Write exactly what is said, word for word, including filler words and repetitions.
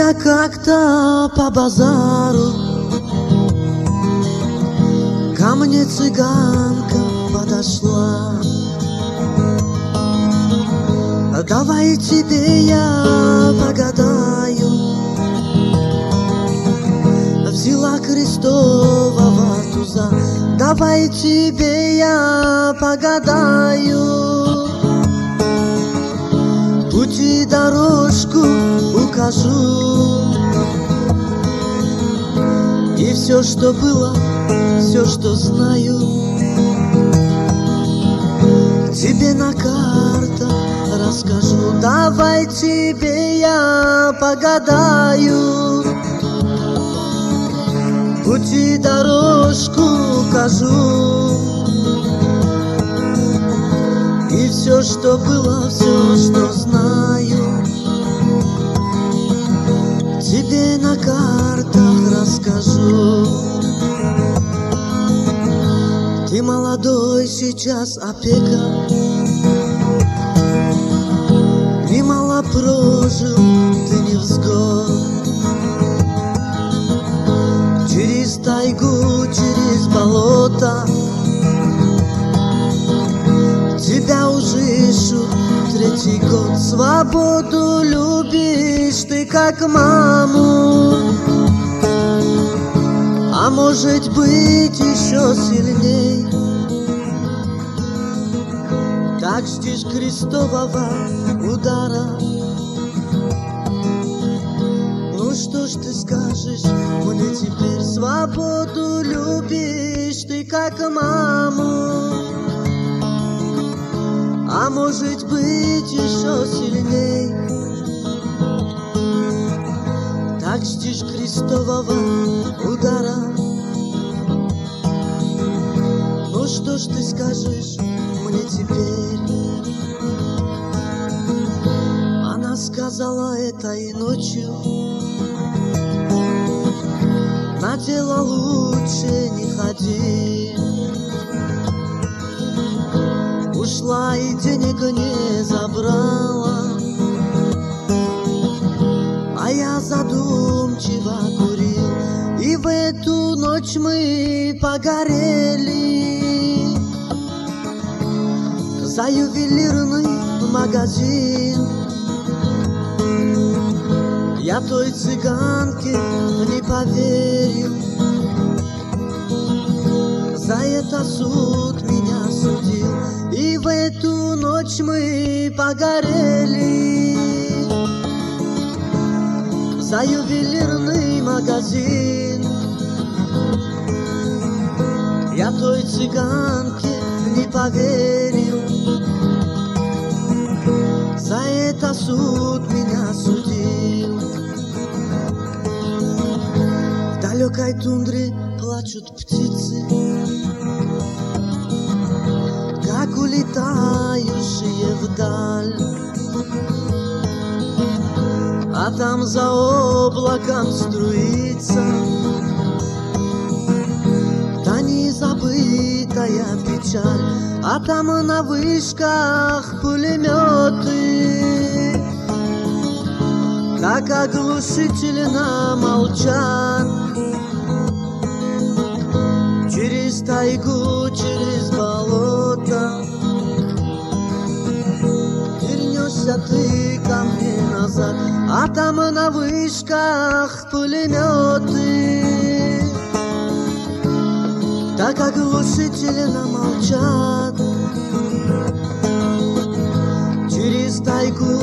я как-то по базару, ко мне цыганка подошла. Давай тебе я погадаю. Взяла крестового туза, давай тебе я погадаю. Пути дорожку укажу, и все, что было, все, что знаю, тебе на картах расскажу. Давай тебе я погадаю, пути дорожку укажу, и все, что было, все, что знаю, тебе на картах расскажу. Ты молодой сейчас, опека, немало прожил, ты невзгод. Через тайгу, через болото тебя уже ищут третий год. Свободу любишь ты как маму, а может быть еще сильней. Так ждешь крестового удара. Ну что ж ты скажешь мне теперь? Свободу любишь ты как маму, а может быть еще сильней. Так ждешь крестового удара. Ну что ж ты скажешь мне теперь? Она сказала этой ночью: на дело лучше не ходи. Ушла и денег не забрала, а я задумчиво курил, и в эту ночь мы погорели за ювелирный магазин. Я той цыганке не поверил, за это суд меня судил, и в эту ночь мы погорели за ювелирный магазин. Я той цыганке не поверил, за это суд меня судил. В далекой тундре плачут птицы, как улетающие вдаль, а там за облаком струится та незабытая печаль, а там на вышках пулеметы так оглушительно молчат. Через тайгу, через болото вернешься ты ко мне назад, а там на вышках пулеметы так оглушительно молчат. Через тайгу,